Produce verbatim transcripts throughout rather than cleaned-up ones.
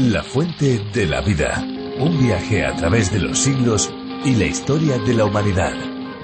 La fuente de la vida. Un viaje a través de los siglos y la historia de la humanidad.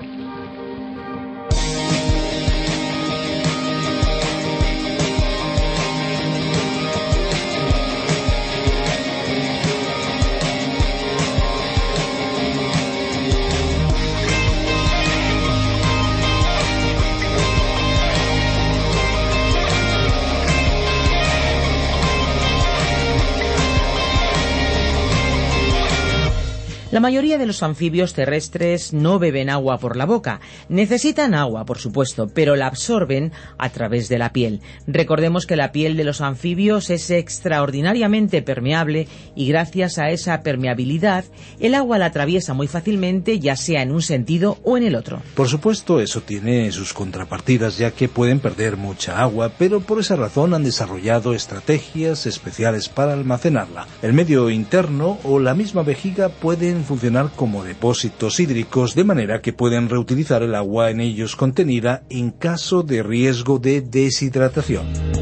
La mayoría de los anfibios terrestres no beben agua por la boca. Necesitan agua, por supuesto, pero la absorben a través de la piel. Recordemos que la piel de los anfibios es extraordinariamente permeable y gracias a esa permeabilidad, el agua la atraviesa muy fácilmente, ya sea en un sentido o en el otro. Por supuesto, eso tiene sus contrapartidas, ya que pueden perder mucha agua, pero por esa razón han desarrollado estrategias especiales para almacenarla. El medio interno o la misma vejiga pueden funcionar como depósitos hídricos, de manera que pueden reutilizar el agua en ellos contenida en caso de riesgo de deshidratación.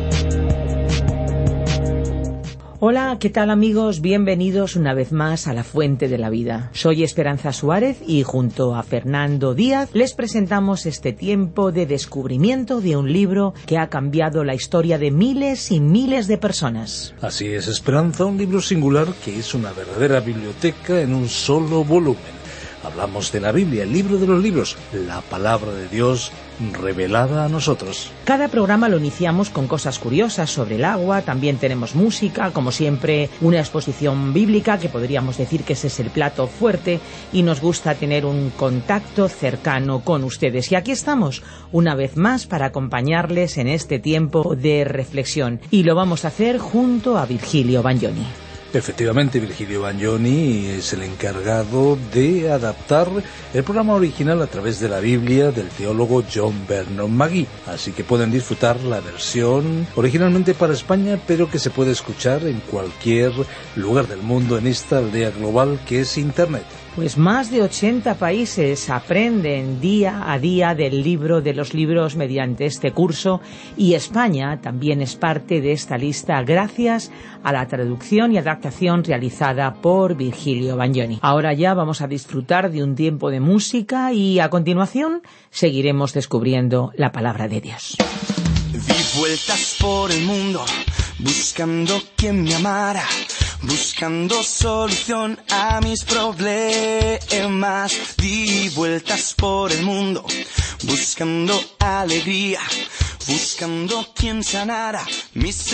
Hola, ¿qué tal amigos? Bienvenidos una vez más a La Fuente de la Vida. Soy Esperanza Suárez y junto a Fernando Díaz les presentamos este tiempo de descubrimiento de un libro que ha cambiado la historia de miles y miles de personas. Así es, Esperanza, un libro singular que es una verdadera biblioteca en un solo volumen. Hablamos de la Biblia, el libro de los libros, la palabra de Dios revelada a nosotros. Cada programa lo iniciamos con cosas curiosas sobre el agua, también tenemos música, como siempre una exposición bíblica, que podríamos decir que ese es el plato fuerte, y nos gusta tener un contacto cercano con ustedes. Y aquí estamos, una vez más, para acompañarles en este tiempo de reflexión, y lo vamos a hacer junto a Virgilio Bagnoni. Efectivamente, Virgilio Bagnoni es el encargado de adaptar el programa original a través de la Biblia del teólogo John Vernon Magee. Así que pueden disfrutar la versión originalmente para España, pero que se puede escuchar en cualquier lugar del mundo en esta aldea global que es Internet. Pues más de ochenta países aprenden día a día del libro de los libros mediante este curso, y España también es parte de esta lista gracias a la traducción y adaptación realizada por Virgilio Bagnoni. Ahora ya vamos a disfrutar de un tiempo de música y a continuación seguiremos descubriendo la palabra de Dios. Di vueltas por el mundo buscando quien me amara, buscando solución a mis problemas. Di vueltas por el mundo buscando alegría, buscando quien sanara mis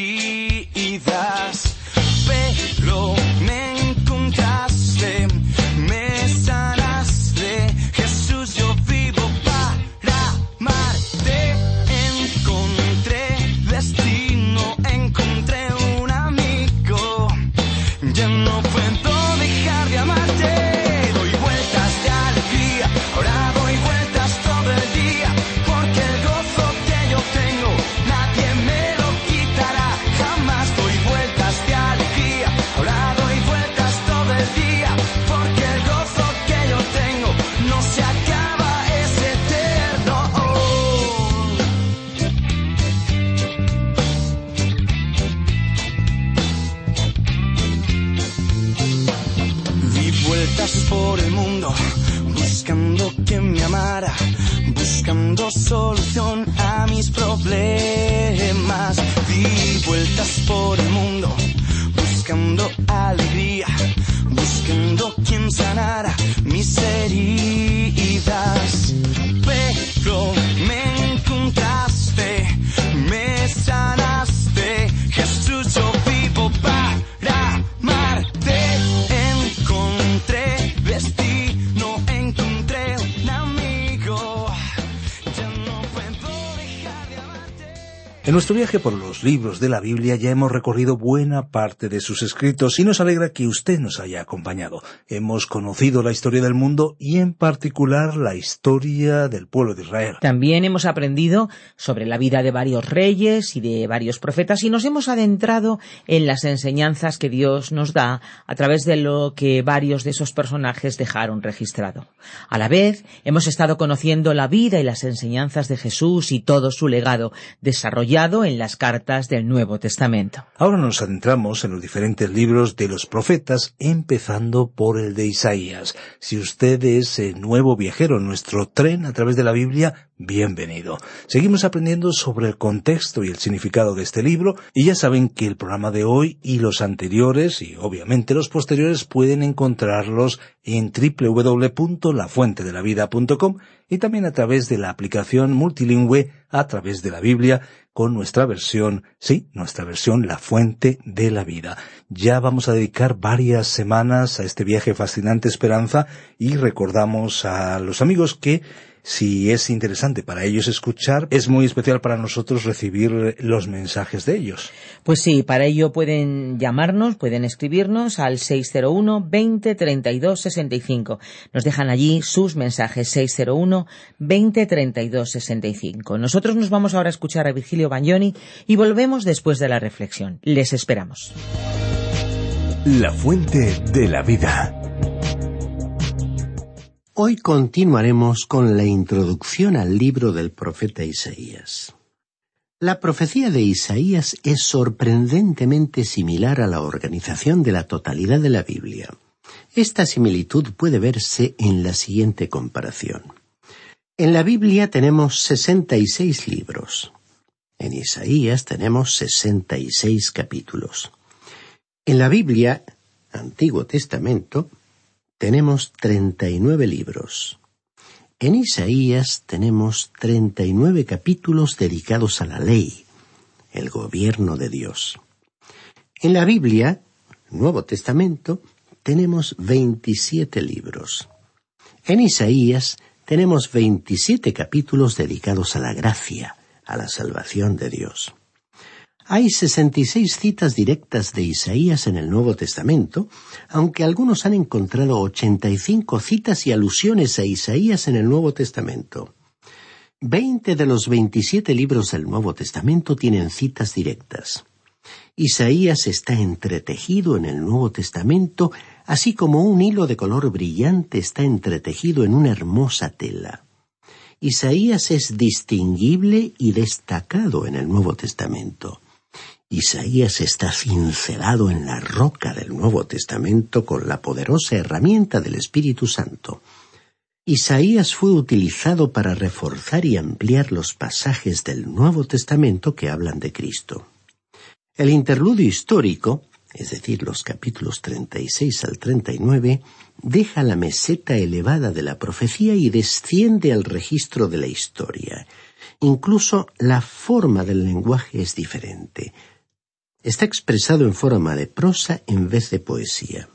heridas. Pero me encontraste, me sanaste, Jesús, yo vivo para amarte. Encontré destino, encontré un amigo. Ya no puedo dejar de amarte. Doy vueltas de alegría, ahora doy vueltas todo el día, porque el gozo que yo tengo nadie me lo quitará jamás. Doy vueltas de alegría, ahora doy vueltas todo el día, porque el gozo que yo tengo no se acaba, es eterno. Di vueltas por el mundo buscando quien me amara, buscando solución a mis problemas. Di vueltas por el mundo buscando alegría, buscando quien sanara mis heridas. Pero me encontraste, me sanaste, Jesús, yo vivo para amarte. Encontré destino, encontré un amigo. Ya no puedo dejar de amarte. En nuestro viaje por los libros de la Biblia ya hemos recorrido buena parte de sus escritos y nos alegra que usted nos haya acompañado. Hemos conocido la historia del mundo y en particular la historia del pueblo de Israel. También hemos aprendido sobre la vida de varios reyes y de varios profetas y nos hemos adentrado en las enseñanzas que Dios nos da a través de lo que varios de esos personajes dejaron registrado. A la vez, hemos estado conociendo la vida y las enseñanzas de Jesús y todo su legado, desarrollando apoyado en las cartas del Nuevo Testamento. Ahora nos adentramos en los diferentes libros de los profetas, empezando por el de Isaías. Si usted es eh, nuevo viajero en nuestro tren a través de la Biblia, bienvenido. Seguimos aprendiendo sobre el contexto y el significado de este libro, y ya saben que el programa de hoy y los anteriores, y obviamente los posteriores, pueden encontrarlos en doble u doble u doble u punto la fuente de la vida punto com y también a través de la aplicación multilingüe a través de la Biblia, con nuestra versión, sí, nuestra versión La Fuente de la Vida. Ya vamos a dedicar varias semanas a este viaje fascinante, Esperanza, y recordamos a los amigos que, si es interesante para ellos escuchar, es muy especial para nosotros recibir los mensajes de ellos. Pues sí, para ello pueden llamarnos, pueden escribirnos al seis cero uno, veinte, treinta y dos, sesenta y cinco. Nos dejan allí sus mensajes, seis cero uno, veinte, treinta y dos, sesenta y cinco. Nosotros nos vamos ahora a escuchar a Virgilio Bagnoni y volvemos después de la reflexión. Les esperamos. La Fuente de la Vida. Hoy continuaremos con la introducción al libro del profeta Isaías. La profecía de Isaías es sorprendentemente similar a la organización de la totalidad de la Biblia. Esta similitud puede verse en la siguiente comparación. En la Biblia tenemos sesenta y seis libros. En Isaías tenemos sesenta y seis capítulos. En la Biblia, Antiguo Testamento, tenemos treinta y nueve libros. En Isaías tenemos treinta y nueve capítulos dedicados a la ley, el gobierno de Dios. En la Biblia, Nuevo Testamento, tenemos veintisiete libros. En Isaías tenemos veintisiete capítulos dedicados a la gracia, a la salvación de Dios. Hay sesenta y seis citas directas de Isaías en el Nuevo Testamento, aunque algunos han encontrado ochenta y cinco citas y alusiones a Isaías en el Nuevo Testamento. Veinte de los veintisiete libros del Nuevo Testamento tienen citas directas. Isaías está entretejido en el Nuevo Testamento, así como un hilo de color brillante está entretejido en una hermosa tela. Isaías es distinguible y destacado en el Nuevo Testamento. Isaías está cincelado en la roca del Nuevo Testamento con la poderosa herramienta del Espíritu Santo. Isaías fue utilizado para reforzar y ampliar los pasajes del Nuevo Testamento que hablan de Cristo. El interludio histórico, es decir, los capítulos treinta y seis al treinta y nueve, deja la meseta elevada de la profecía y desciende al registro de la historia. Incluso la forma del lenguaje es diferente. Está expresado en forma de prosa en vez de poesía.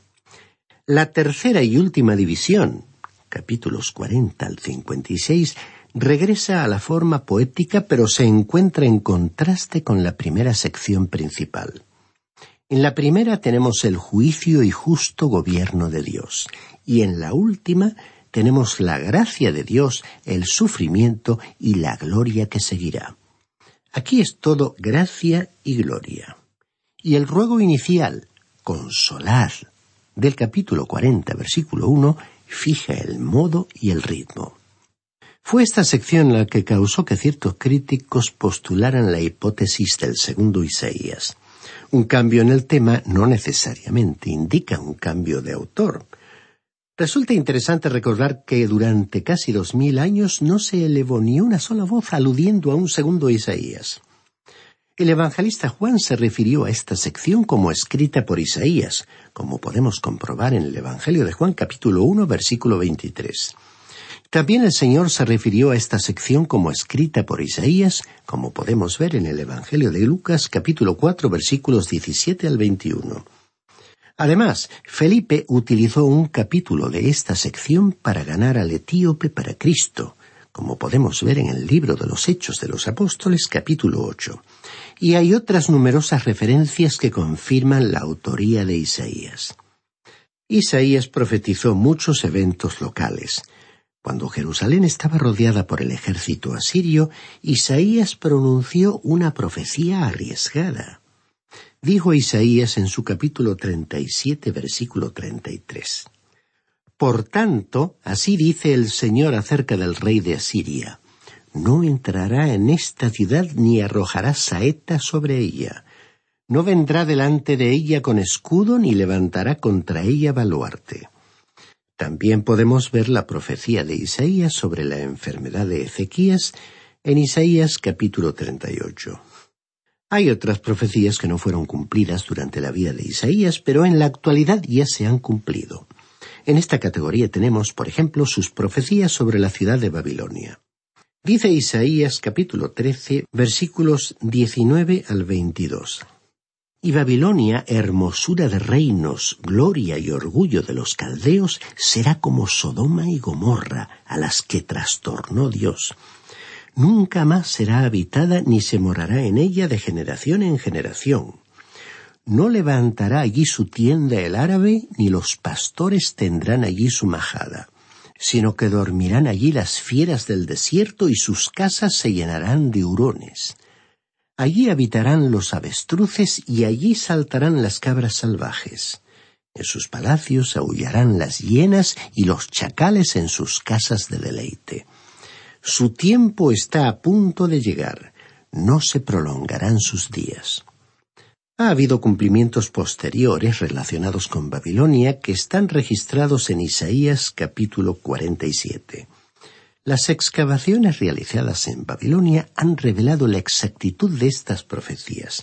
La tercera y última división, capítulos cuarenta al cincuenta y seis, regresa a la forma poética, pero se encuentra en contraste con la primera sección principal. En la primera tenemos el juicio y justo gobierno de Dios, y en la última tenemos la gracia de Dios, el sufrimiento y la gloria que seguirá. Aquí es todo gracia y gloria. Y el ruego inicial, consolad, del capítulo cuarenta, versículo uno, fija el modo y el ritmo. Fue esta sección la que causó que ciertos críticos postularan la hipótesis del segundo Isaías. Un cambio en el tema no necesariamente indica un cambio de autor. Resulta interesante recordar que durante casi dos mil años no se elevó ni una sola voz aludiendo a un segundo Isaías. El evangelista Juan se refirió a esta sección como escrita por Isaías, como podemos comprobar en el Evangelio de Juan capítulo uno, versículo veintitrés. También el Señor se refirió a esta sección como escrita por Isaías, como podemos ver en el Evangelio de Lucas capítulo cuatro, versículos diecisiete al veintiuno. Además, Felipe utilizó un capítulo de esta sección para ganar al etíope para Cristo, como podemos ver en el libro de los Hechos de los Apóstoles, capítulo ocho. Y hay otras numerosas referencias que confirman la autoría de Isaías. Isaías profetizó muchos eventos locales. Cuando Jerusalén estaba rodeada por el ejército asirio, Isaías pronunció una profecía arriesgada. Dijo Isaías en su capítulo treinta y siete, versículo treinta y tres. Por tanto, así dice el Señor acerca del rey de Asiria: no entrará en esta ciudad ni arrojará saeta sobre ella. No vendrá delante de ella con escudo ni levantará contra ella baluarte. También podemos ver la profecía de Isaías sobre la enfermedad de Ezequías en Isaías capítulo treinta y ocho. Hay otras profecías que no fueron cumplidas durante la vida de Isaías, pero en la actualidad ya se han cumplido. En esta categoría tenemos, por ejemplo, sus profecías sobre la ciudad de Babilonia. Dice Isaías capítulo trece, versículos diecinueve al veintidós. Y Babilonia, hermosura de reinos, gloria y orgullo de los caldeos, será como Sodoma y Gomorra, a las que trastornó Dios. Nunca más será habitada ni se morará en ella de generación en generación. No levantará allí su tienda el árabe, ni los pastores tendrán allí su majada, sino que dormirán allí las fieras del desierto y sus casas se llenarán de hurones. Allí habitarán los avestruces y allí saltarán las cabras salvajes. En sus palacios aullarán las hienas y los chacales en sus casas de deleite. Su tiempo está a punto de llegar, no se prolongarán sus días. Ha habido cumplimientos posteriores relacionados con Babilonia que están registrados en Isaías capítulo cuarenta y siete. Las excavaciones realizadas en Babilonia han revelado la exactitud de estas profecías.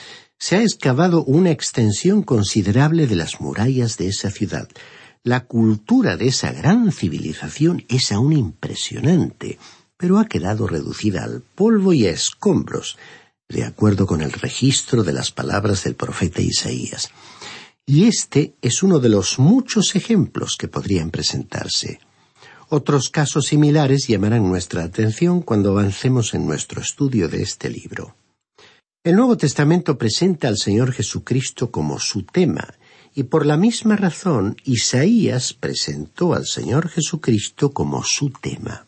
Se ha excavado una extensión considerable de las murallas de esa ciudad. La cultura de esa gran civilización es aún impresionante, pero ha quedado reducida al polvo y a escombros, de acuerdo con el registro de las palabras del profeta Isaías. Y este es uno de los muchos ejemplos que podrían presentarse. Otros casos similares llamarán nuestra atención cuando avancemos en nuestro estudio de este libro. El Nuevo Testamento presenta al Señor Jesucristo como su tema, y por la misma razón Isaías presentó al Señor Jesucristo como su tema.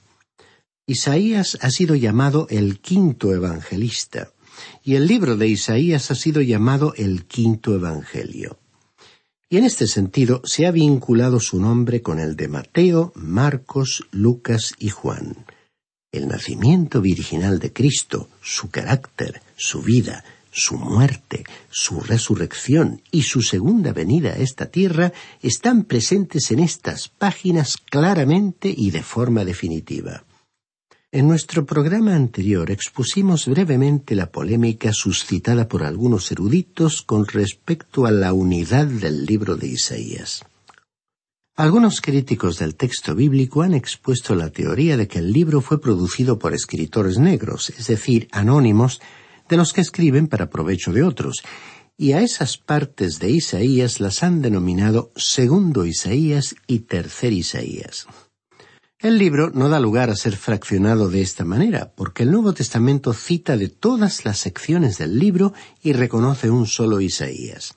Isaías ha sido llamado el quinto evangelista, y el libro de Isaías ha sido llamado el quinto evangelio. Y en este sentido se ha vinculado su nombre con el de Mateo, Marcos, Lucas y Juan. El nacimiento virginal de Cristo, su carácter, su vida, su muerte, su resurrección y su segunda venida a esta tierra están presentes en estas páginas claramente y de forma definitiva. En nuestro programa anterior expusimos brevemente la polémica suscitada por algunos eruditos con respecto a la unidad del libro de Isaías. Algunos críticos del texto bíblico han expuesto la teoría de que el libro fue producido por escritores negros, es decir, anónimos, de los que escriben para provecho de otros, y a esas partes de Isaías las han denominado Segundo Isaías y Tercer Isaías. El libro no da lugar a ser fraccionado de esta manera, porque el Nuevo Testamento cita de todas las secciones del libro y reconoce un solo Isaías.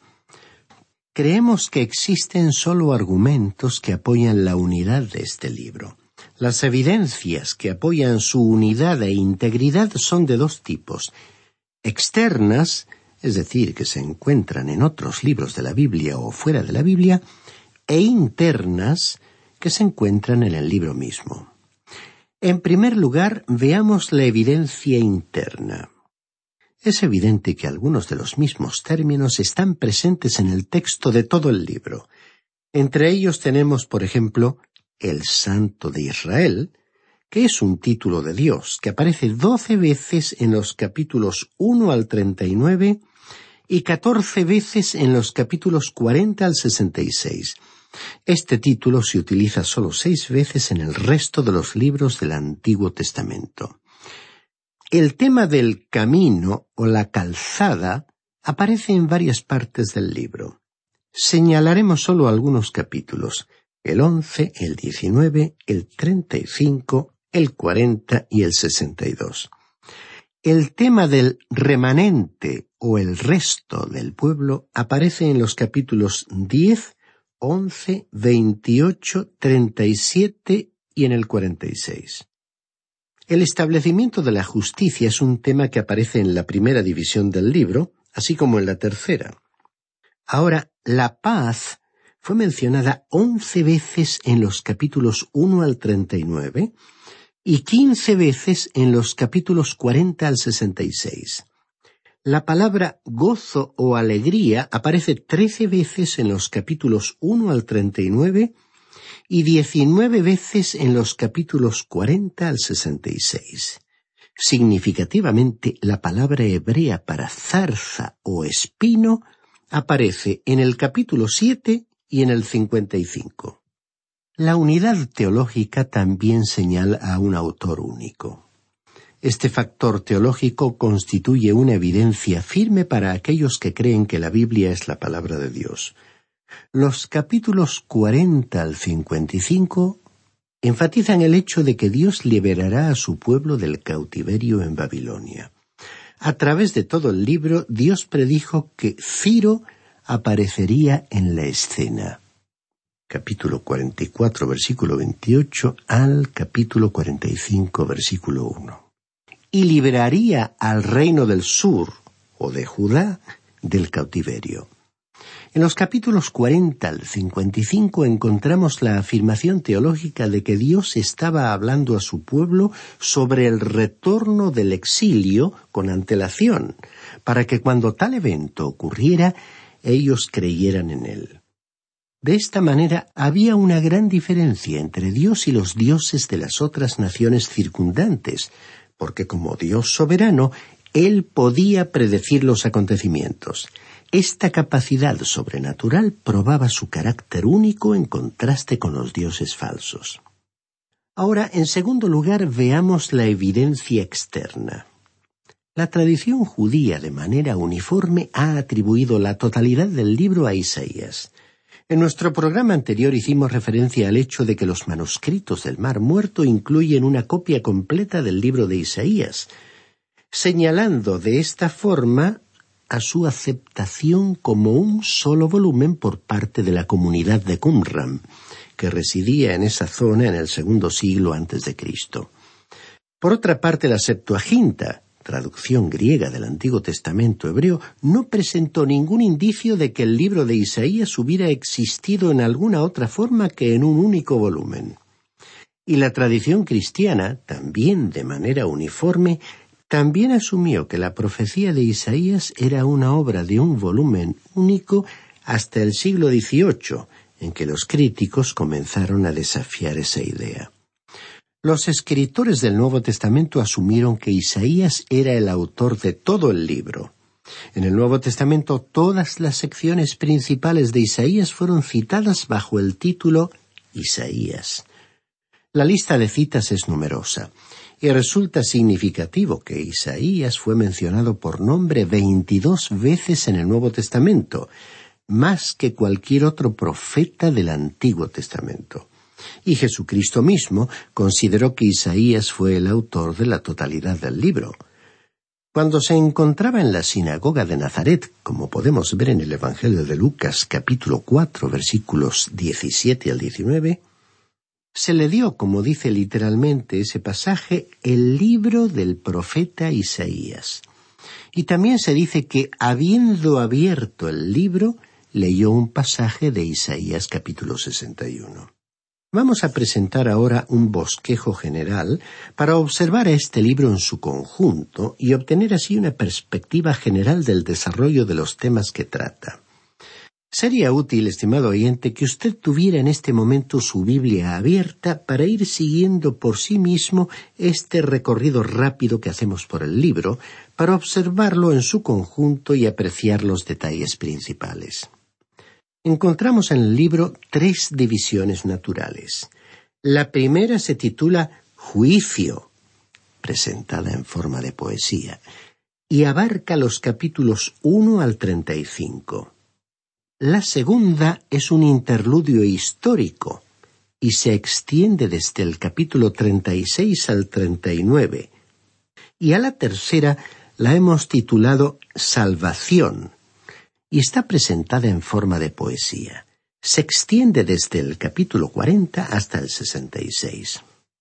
Creemos que existen solo argumentos que apoyan la unidad de este libro. Las evidencias que apoyan su unidad e integridad son de dos tipos: externas, es decir, que se encuentran en otros libros de la Biblia o fuera de la Biblia, e internas, que se encuentran en el libro mismo. En primer lugar, veamos la evidencia interna. Es evidente que algunos de los mismos términos están presentes en el texto de todo el libro. Entre ellos tenemos, por ejemplo, el Santo de Israel, que es un título de Dios, que aparece doce veces en los capítulos uno al treinta y nueve y catorce veces en los capítulos cuarenta al sesenta y seis. Este título se utiliza solo seis veces en el resto de los libros del Antiguo Testamento. El tema del camino o la calzada aparece en varias partes del libro. Señalaremos solo algunos capítulos: el once, el diecinueve, el treinta y cinco, el cuarenta y el sesenta y dos. El tema del remanente o el resto del pueblo aparece en los capítulos diez, once, veintiocho, treinta y siete y en el cuarenta y seis. El establecimiento de la justicia es un tema que aparece en la primera división del libro, así como en la tercera. Ahora, la paz fue mencionada once veces en los capítulos uno al treinta y nueve y quince veces en los capítulos cuarenta al sesenta y seis. La palabra gozo o alegría aparece trece veces en los capítulos uno al treinta y nueve y diecinueve veces en los capítulos cuarenta al sesenta y seis. Significativamente, la palabra hebrea para zarza o espino aparece en el capítulo siete y en el cincuenta y cinco. La unidad teológica también señala a un autor único. Este factor teológico constituye una evidencia firme para aquellos que creen que la Biblia es la palabra de Dios. Los capítulos cuarenta al cincuenta y cinco enfatizan el hecho de que Dios liberará a su pueblo del cautiverio en Babilonia. A través de todo el libro, Dios predijo que Ciro aparecería en la escena. Capítulo cuarenta y cuatro, versículo veintiocho, al capítulo cuarenta y cinco, versículo uno. Y liberaría al reino del sur, o de Judá, del cautiverio. En los capítulos cuarenta al cincuenta y cinco encontramos la afirmación teológica de que Dios estaba hablando a su pueblo sobre el retorno del exilio con antelación, para que cuando tal evento ocurriera, ellos creyeran en él. De esta manera había una gran diferencia entre Dios y los dioses de las otras naciones circundantes, porque como Dios soberano, Él podía predecir los acontecimientos. Esta capacidad sobrenatural probaba su carácter único en contraste con los dioses falsos. Ahora, en segundo lugar, veamos la evidencia externa. La tradición judía de manera uniforme ha atribuido la totalidad del libro a Isaías. En nuestro programa anterior hicimos referencia al hecho de que los manuscritos del Mar Muerto incluyen una copia completa del libro de Isaías, señalando de esta forma a su aceptación como un solo volumen por parte de la comunidad de Qumran, que residía en esa zona en el segundo siglo antes de Cristo. Por otra parte, la Septuaginta, traducción griega del Antiguo Testamento hebreo, no presentó ningún indicio de que el libro de Isaías hubiera existido en alguna otra forma que en un único volumen. Y la tradición cristiana, también de manera uniforme, también asumió que la profecía de Isaías era una obra de un volumen único hasta el siglo dieciocho, en que los críticos comenzaron a desafiar esa idea. Los escritores del Nuevo Testamento asumieron que Isaías era el autor de todo el libro. En el Nuevo Testamento, todas las secciones principales de Isaías fueron citadas bajo el título Isaías. La lista de citas es numerosa, y resulta significativo que Isaías fue mencionado por nombre veintidós veces en el Nuevo Testamento, más que cualquier otro profeta del Antiguo Testamento. Y Jesucristo mismo consideró que Isaías fue el autor de la totalidad del libro. Cuando se encontraba en la sinagoga de Nazaret, como podemos ver en el Evangelio de Lucas, capítulo cuatro, versículos diecisiete al diecinueve, se le dio, como dice literalmente ese pasaje, el libro del profeta Isaías. Y también se dice que, habiendo abierto el libro, leyó un pasaje de Isaías capítulo sesenta y uno. Vamos a presentar ahora un bosquejo general para observar a este libro en su conjunto y obtener así una perspectiva general del desarrollo de los temas que trata. Sería útil, estimado oyente, que usted tuviera en este momento su Biblia abierta para ir siguiendo por sí mismo este recorrido rápido que hacemos por el libro, para observarlo en su conjunto y apreciar los detalles principales. Encontramos en el libro tres divisiones naturales. La primera se titula Juicio, presentada en forma de poesía, y abarca los capítulos uno al treinta y cinco. La segunda es un interludio histórico, y se extiende desde el capítulo treinta y seis al treinta y nueve. Y a la tercera la hemos titulado Salvación, y está presentada en forma de poesía. Se extiende desde el capítulo cuarenta hasta el sesenta y seis.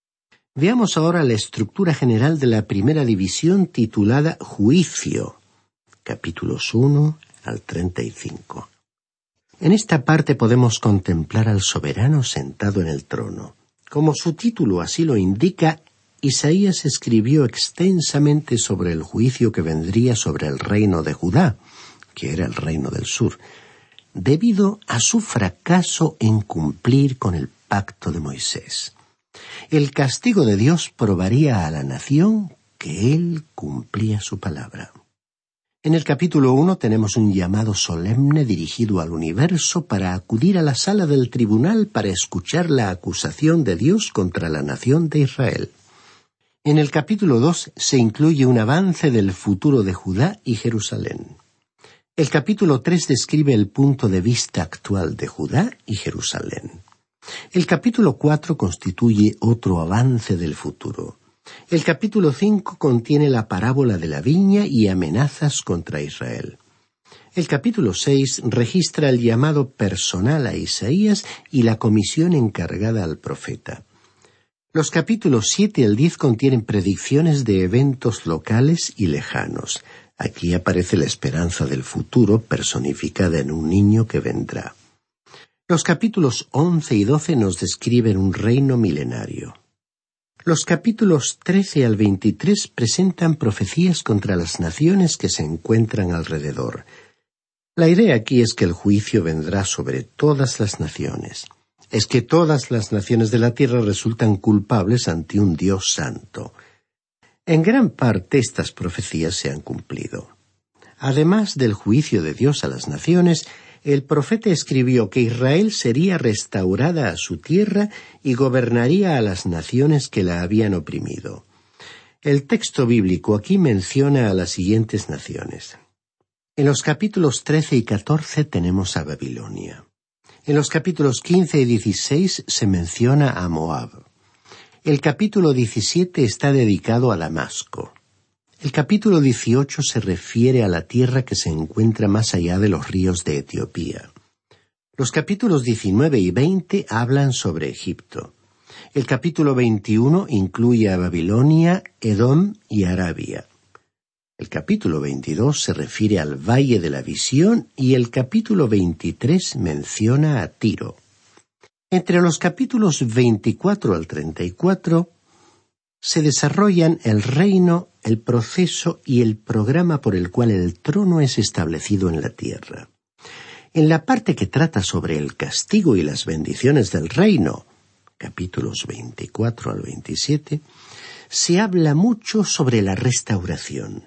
Veamos ahora la estructura general de la primera división titulada Juicio, capítulos uno al treinta y cinco. En esta parte podemos contemplar al soberano sentado en el trono. Como su título así lo indica, Isaías escribió extensamente sobre el juicio que vendría sobre el reino de Judá, que era el reino del sur, debido a su fracaso en cumplir con el pacto de Moisés. El castigo de Dios probaría a la nación que él cumplía su palabra. En el capítulo uno tenemos un llamado solemne dirigido al universo para acudir a la sala del tribunal para escuchar la acusación de Dios contra la nación de Israel. En el capítulo dos se incluye un avance del futuro de Judá y Jerusalén. El capítulo tres describe el punto de vista actual de Judá y Jerusalén. El capítulo cuatro constituye otro avance del futuro. El capítulo cinco contiene la parábola de la viña y amenazas contra Israel. El capítulo seis registra el llamado personal a Isaías y la comisión encargada al profeta. Los capítulos siete al diez contienen predicciones de eventos locales y lejanos. Aquí aparece la esperanza del futuro personificada en un niño que vendrá. Los capítulos once y doce nos describen un reino milenario. Los capítulos trece al veintitrés presentan profecías contra las naciones que se encuentran alrededor. La idea aquí es que el juicio vendrá sobre todas las naciones. Es que todas las naciones de la tierra resultan culpables ante un Dios santo. En gran parte estas profecías se han cumplido. Además del juicio de Dios a las naciones, el profeta escribió que Israel sería restaurada a su tierra y gobernaría a las naciones que la habían oprimido. El texto bíblico aquí menciona a las siguientes naciones. En los capítulos trece y catorce tenemos a Babilonia. En los capítulos quince y dieciséis se menciona a Moab. El capítulo diecisiete está dedicado a Damasco. El capítulo dieciocho se refiere a la tierra que se encuentra más allá de los ríos de Etiopía. Los capítulos diecinueve y veinte hablan sobre Egipto. El capítulo veintiuno incluye a Babilonia, Edom y Arabia. El capítulo veintidós se refiere al Valle de la Visión y el capítulo veintitrés menciona a Tiro. Entre los capítulos veinticuatro al treinta y cuatro se desarrollan el reino, el proceso y el programa por el cual el trono es establecido en la tierra. En la parte que trata sobre el castigo y las bendiciones del reino, capítulos veinticuatro al veintisiete, se habla mucho sobre la restauración.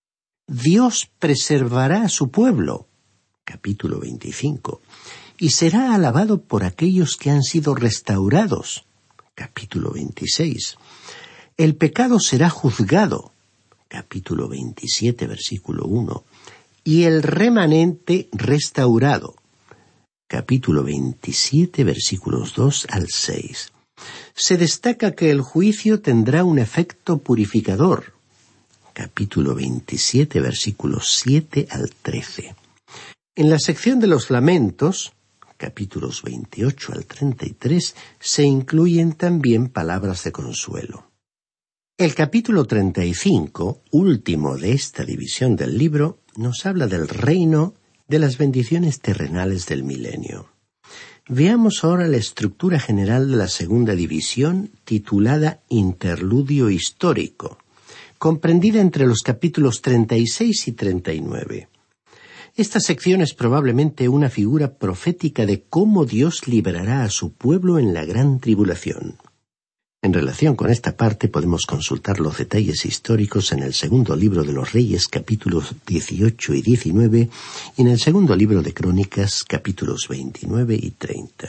Dios preservará a su pueblo, capítulo veinticinco, y será alabado por aquellos que han sido restaurados, capítulo veintiséis. El pecado será juzgado, capítulo veintisiete, versículo uno, y el remanente restaurado, capítulo veintisiete, versículos dos al seis. Se destaca que el juicio tendrá un efecto purificador, capítulo veintisiete, versículos siete al trece. En la sección de los lamentos, capítulos veintiocho al treinta y tres, se incluyen también palabras de consuelo. El capítulo treinta y cinco, último de esta división del libro, nos habla del reino, de las bendiciones terrenales del milenio. Veamos ahora la estructura general de la segunda división, titulada Interludio Histórico, comprendida entre los capítulos treinta y seis y treinta y nueve. Esta sección es probablemente una figura profética de cómo Dios liberará a su pueblo en la gran tribulación. En relación con esta parte podemos consultar los detalles históricos en el segundo libro de los Reyes, capítulos dieciocho y diecinueve, y en el segundo libro de Crónicas, capítulos veintinueve y treinta.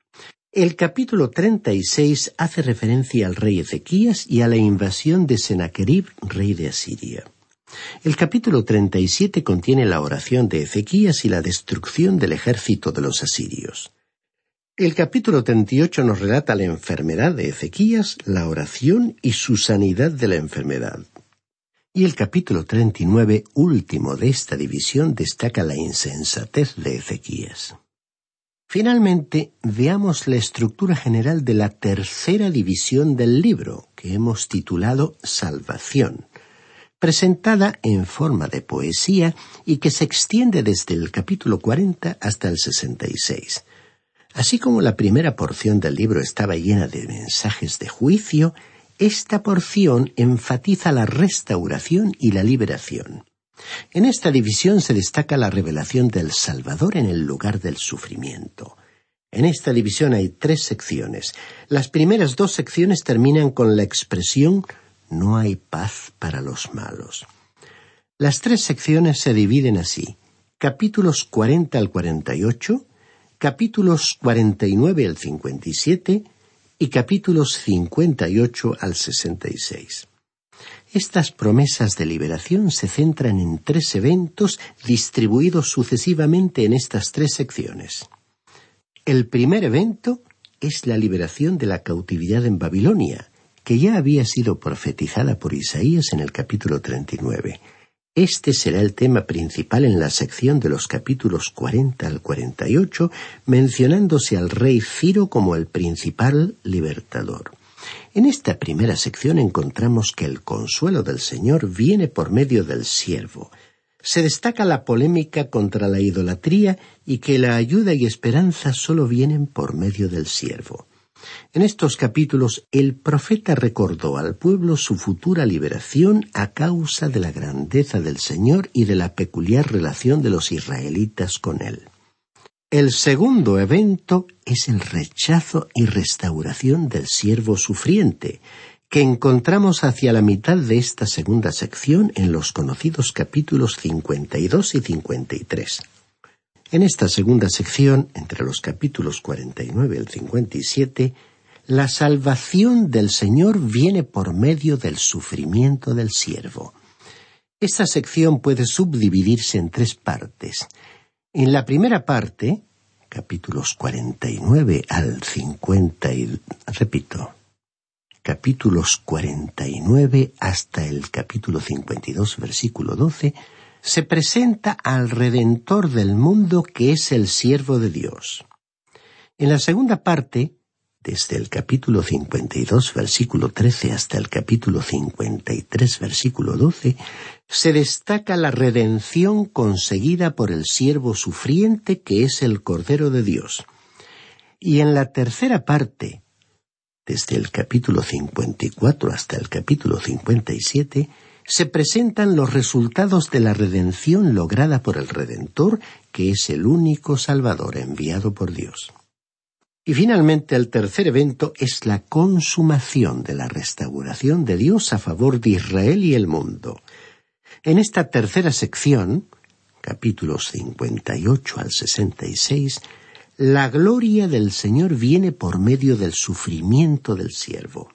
El capítulo treinta y seis hace referencia al rey Ezequías y a la invasión de Sennacherib, rey de Asiria. El capítulo treinta y siete contiene la oración de Ezequías y la destrucción del ejército de los asirios. El capítulo treinta y ocho nos relata la enfermedad de Ezequías, la oración y su sanidad de la enfermedad. Y el capítulo treinta y nueve, último de esta división, destaca la insensatez de Ezequías. Finalmente, veamos la estructura general de la tercera división del libro, que hemos titulado Salvación, presentada en forma de poesía y que se extiende desde el capítulo cuarenta hasta el sesenta y seis. Así como la primera porción del libro estaba llena de mensajes de juicio, Esta porción enfatiza la restauración y la liberación. En esta división se destaca la revelación del Salvador en el lugar del sufrimiento. En esta división hay tres secciones. Las primeras dos secciones terminan con la expresión «no hay paz para los malos». Las tres secciones se dividen así: capítulos cuarenta al cuarenta y ocho, capítulos cuarenta y nueve al cincuenta y siete y capítulos cincuenta y ocho al sesenta y seis. Estas promesas de liberación se centran en tres eventos distribuidos sucesivamente en estas tres secciones. El primer evento es la liberación de la cautividad en Babilonia, que ya había sido profetizada por Isaías en el capítulo treinta y nueve. Este será el tema principal en la sección de los capítulos cuarenta al cuarenta y ocho, mencionándose al rey Ciro como el principal libertador. En esta primera sección encontramos que el consuelo del Señor viene por medio del siervo. Se destaca la polémica contra la idolatría y que la ayuda y esperanza solo vienen por medio del siervo. En estos capítulos, el profeta recordó al pueblo su futura liberación a causa de la grandeza del Señor y de la peculiar relación de los israelitas con él. El segundo evento es el rechazo y restauración del siervo sufriente, que encontramos hacia la mitad de esta segunda sección en los conocidos capítulos cincuenta y dos y cincuenta y tres. En esta segunda sección, entre los capítulos cuarenta y nueve al cincuenta y siete, la salvación del Señor viene por medio del sufrimiento del siervo. Esta sección puede subdividirse en tres partes. En la primera parte, capítulos cuarenta y nueve al cincuenta y... repito, capítulos cuarenta y nueve hasta el capítulo cincuenta y dos, versículo doce, se presenta al Redentor del mundo, que es el siervo de Dios. En la segunda parte, desde el capítulo cincuenta y dos, versículo trece, hasta el capítulo cincuenta y tres, versículo doce, se destaca la redención conseguida por el siervo sufriente, que es el Cordero de Dios. Y en la tercera parte, desde el capítulo cincuenta y cuatro hasta el capítulo cincuenta y siete, se presentan los resultados de la redención lograda por el Redentor, que es el único Salvador enviado por Dios. Y finalmente el tercer evento es la consumación de la restauración de Dios a favor de Israel y el mundo. En esta tercera sección, capítulos cincuenta y ocho al sesenta y seis, la gloria del Señor viene por medio del sufrimiento del siervo.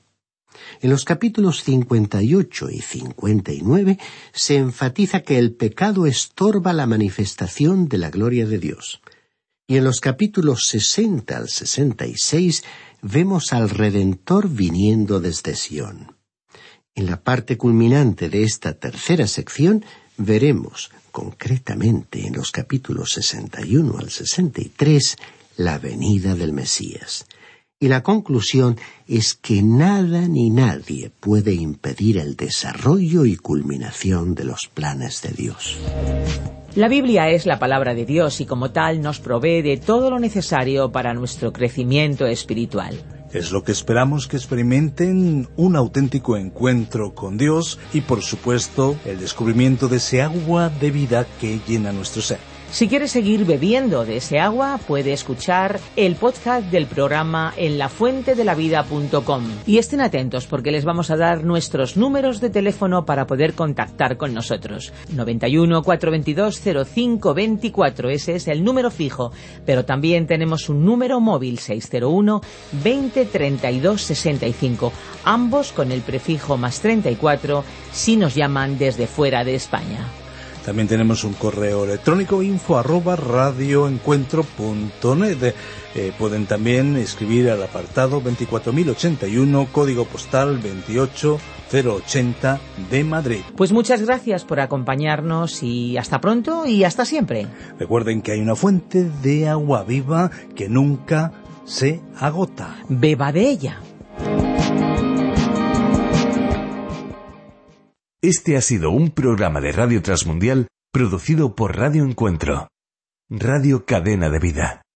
En los capítulos cincuenta y ocho y cincuenta y nueve se enfatiza que el pecado estorba la manifestación de la gloria de Dios. Y en los capítulos sesenta al sesenta y seis vemos al Redentor viniendo desde Sión. En la parte culminante de esta tercera sección veremos, concretamente en los capítulos sesenta y uno al sesenta y tres, la venida del Mesías. Y la conclusión es que nada ni nadie puede impedir el desarrollo y culminación de los planes de Dios. La Biblia es la palabra de Dios y como tal nos provee de todo lo necesario para nuestro crecimiento espiritual. Es lo que esperamos que experimenten un auténtico encuentro con Dios y, por supuesto, el descubrimiento de ese agua de vida que llena nuestro ser. Si quieres seguir bebiendo de ese agua, puede escuchar el podcast del programa en la fuente de la vida punto com. Y estén atentos porque les vamos a dar nuestros números de teléfono para poder contactar con nosotros. noventa y uno, cuatrocientos veintidós, cero cinco veinticuatro, ese es el número fijo. Pero también tenemos un número móvil, seiscientos uno, veinte, treinta y dos, sesenta y cinco. Ambos con el prefijo más treinta y cuatro si nos llaman desde fuera de España. También tenemos un correo electrónico, info arroba radioencuentro punto net. Eh, pueden también escribir al apartado veinticuatro mil ochenta y uno, código postal veintiocho mil ochenta de Madrid. Pues muchas gracias por acompañarnos y hasta pronto y hasta siempre. Recuerden que hay una fuente de agua viva que nunca se agota. Beba de ella. Este ha sido un programa de Radio Transmundial producido por Radio Encuentro, Radio Cadena de Vida.